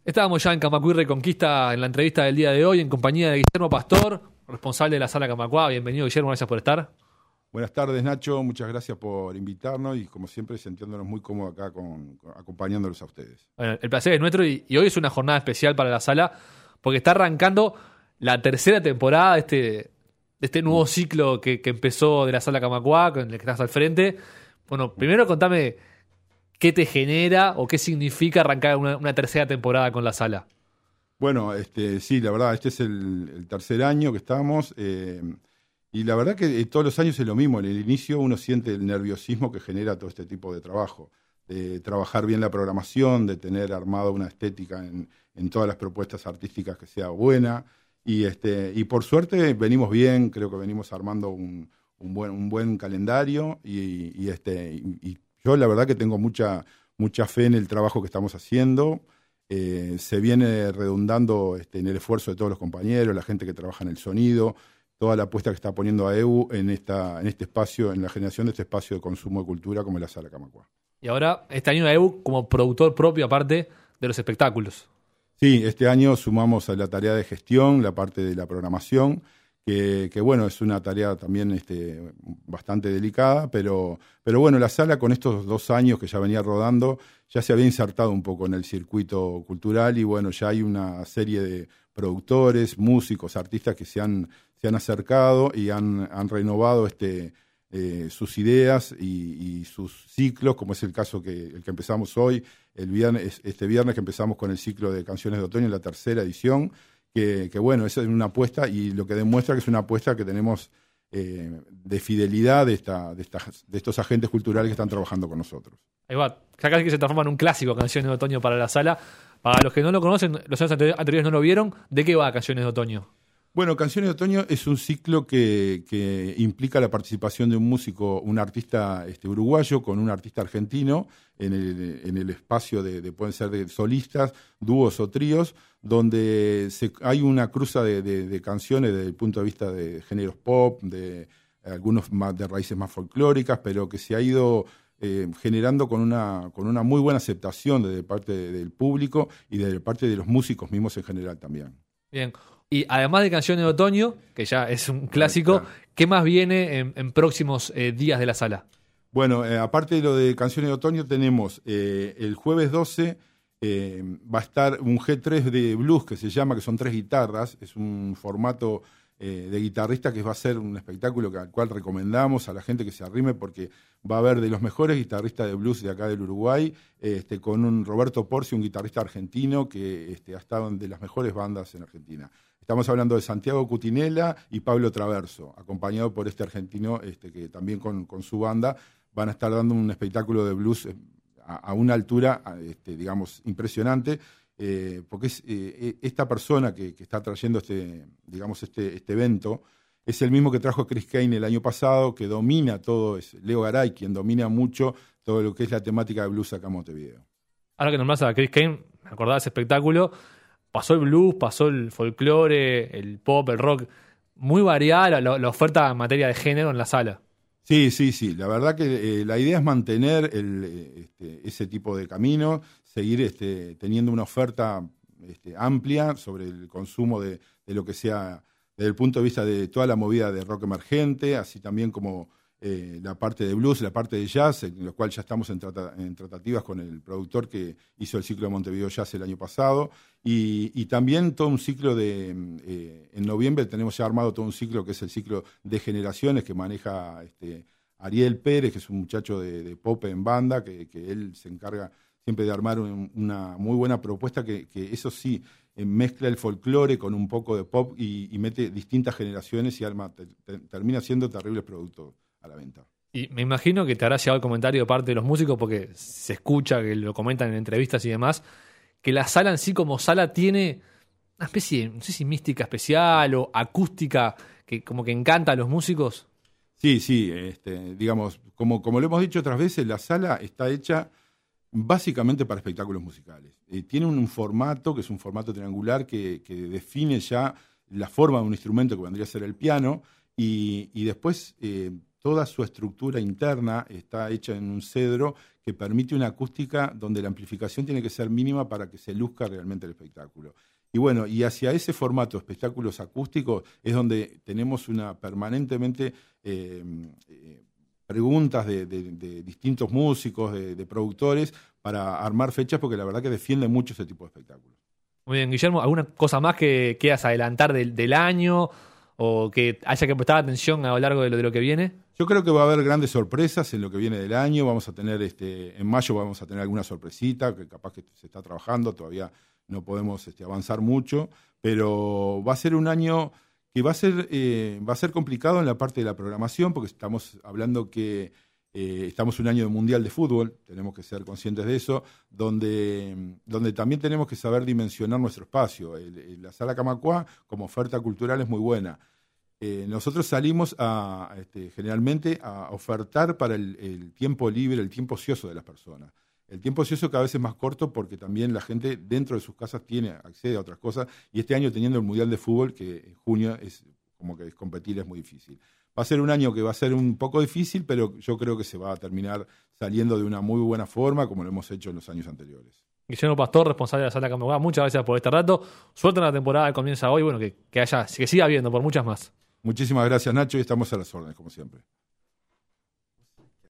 Estábamos ya en Camacuí Reconquista en la entrevista del día de hoy en compañía de Guillermo Pastor, responsable de la Sala Camacuá. Bienvenido, Guillermo, gracias por estar. Buenas tardes, Nacho. Muchas gracias por invitarnos y, como siempre, sintiéndonos muy cómodos acá acompañándolos a ustedes. Bueno, el placer es nuestro y hoy es una jornada especial para la Sala porque está arrancando la tercera temporada de este nuevo ciclo que empezó de la Sala Camacuá, con el que estás al frente. Bueno, primero contame qué te genera o qué significa arrancar una tercera temporada con la Sala. Bueno, sí, la verdad, este es el tercer año que estamos. Y la verdad que todos los años es lo mismo. En el inicio uno siente el nerviosismo que genera todo este tipo de trabajo, de trabajar bien la programación, de tener armado una estética en todas las propuestas artísticas que sea buena. Y por suerte venimos bien, creo que venimos armando un buen calendario y yo la verdad que tengo mucha fe en el trabajo que estamos haciendo. Se viene redundando en el esfuerzo de todos los compañeros, la gente que trabaja en el sonido, toda la apuesta que está poniendo AEU en este espacio, en la generación de este espacio de consumo de cultura como es la Sala Camacuá. Y ahora, este año AEU como productor propio, aparte de los espectáculos. Sí, este año sumamos a la tarea de gestión, la parte de la programación, que bueno, es una tarea también bastante delicada, pero bueno, la Sala con estos 2 años que ya venía rodando, ya se había insertado un poco en el circuito cultural y bueno, ya hay una serie de productores, músicos, artistas que se han acercado y han renovado sus ideas y sus ciclos, como es el caso el que empezamos hoy, este viernes que empezamos con el ciclo de canciones de otoño en la tercera edición, que bueno, esa es una apuesta y lo que demuestra que es una apuesta que tenemos de fidelidad de estos agentes culturales que están trabajando con nosotros. Ahí va, ya casi que se transforma en un clásico Canciones de Otoño para la Sala. Para los que no lo conocen, los años anteriores no lo vieron, ¿de qué va Canciones de Otoño? Bueno, Canciones de Otoño es un ciclo que implica la participación de un músico, un artista uruguayo con un artista argentino en el espacio pueden ser de solistas, dúos o tríos, donde hay una cruza de canciones desde el punto de vista de géneros pop, de algunos más de raíces más folclóricas, pero que se ha ido generando con una muy buena aceptación desde parte del público y desde parte de los músicos mismos en general también. Bien. Y además de Canciones de Otoño, que ya es un clásico, claro, ¿qué más viene en próximos días de la Sala? Bueno, aparte de lo de Canciones de Otoño, tenemos el jueves 12, va a estar un G3 de blues que se llama, que son 3 guitarras, es un formato de guitarrista que va a ser un espectáculo al cual recomendamos a la gente que se arrime porque va a haber de los mejores guitarristas de blues de acá del Uruguay, con un Roberto Porci, un guitarrista argentino que ha estado en de las mejores bandas en Argentina. Estamos hablando de Santiago Cutinella y Pablo Traverso, acompañado por este argentino que también con su banda van a estar dando un espectáculo de blues a una altura, digamos, impresionante, porque esta persona que está trayendo este evento es el mismo que trajo Chris Kane el año pasado, que domina todo, es Leo Garay quien domina mucho todo lo que es la temática de blues acá en Montevideo. Ahora que nombrás a Chris Kane, me acordaba de ese espectáculo. Pasó el blues, pasó el folclore, el pop, el rock. Muy variada la oferta en materia de género en la Sala. Sí. La verdad que la idea es mantener ese tipo de camino, seguir teniendo una oferta amplia sobre el consumo de lo que sea desde el punto de vista de toda la movida de rock emergente, así también como la parte de blues, la parte de jazz, en lo cual ya estamos en tratativas con el productor que hizo el ciclo de Montevideo Jazz el año pasado, y también todo un ciclo en noviembre tenemos ya armado todo un ciclo que es el ciclo de generaciones que maneja Ariel Pérez, que es un muchacho de pop en banda, que él se encarga siempre de armar una muy buena propuesta que eso sí, mezcla el folclore con un poco de pop y mete distintas generaciones y termina siendo terribles productos a la venta. Y me imagino que te habrá llegado el comentario de parte de los músicos, porque se escucha que lo comentan en entrevistas y demás, que la Sala en sí como sala tiene una especie, no sé si mística especial o acústica, que como que encanta a los músicos. Sí, digamos, como lo hemos dicho otras veces, la Sala está hecha básicamente para espectáculos musicales. Tiene un formato que es un formato triangular que define ya la forma de un instrumento que vendría a ser el piano y después toda su estructura interna está hecha en un cedro que permite una acústica donde la amplificación tiene que ser mínima para que se luzca realmente el espectáculo. Y bueno, y hacia ese formato, espectáculos acústicos, es donde tenemos permanentemente preguntas de distintos músicos, de productores, para armar fechas, porque la verdad que defienden mucho ese tipo de espectáculos. Muy bien, Guillermo, ¿alguna cosa más que quieras adelantar del año o que haya que prestar atención a lo largo de lo que viene? Yo creo que va a haber grandes sorpresas en lo que viene del año. Vamos a tener, en mayo vamos a tener alguna sorpresita, que capaz que se está trabajando, todavía no podemos avanzar mucho, pero va a ser un año que va a ser complicado en la parte de la programación, porque estamos hablando que estamos un año de Mundial de Fútbol, tenemos que ser conscientes de eso, donde también tenemos que saber dimensionar nuestro espacio. La Sala Camacuá, como oferta cultural, es muy buena. Nosotros salimos generalmente a ofertar para el tiempo libre, el tiempo ocioso de las personas. El tiempo ocioso cada vez es más corto porque también la gente dentro de sus casas accede a otras cosas, y este año teniendo el Mundial de Fútbol, que en junio es como que competir es muy difícil. Va a ser un año que va a ser un poco difícil, pero yo creo que se va a terminar saliendo de una muy buena forma, como lo hemos hecho en los años anteriores. Guillermo Pastor, responsable de la Sala Camacuá, muchas gracias por este rato. Suerte en la temporada que comienza hoy, bueno, que siga habiendo por muchas más. Muchísimas gracias, Nacho, y estamos a las órdenes, como siempre.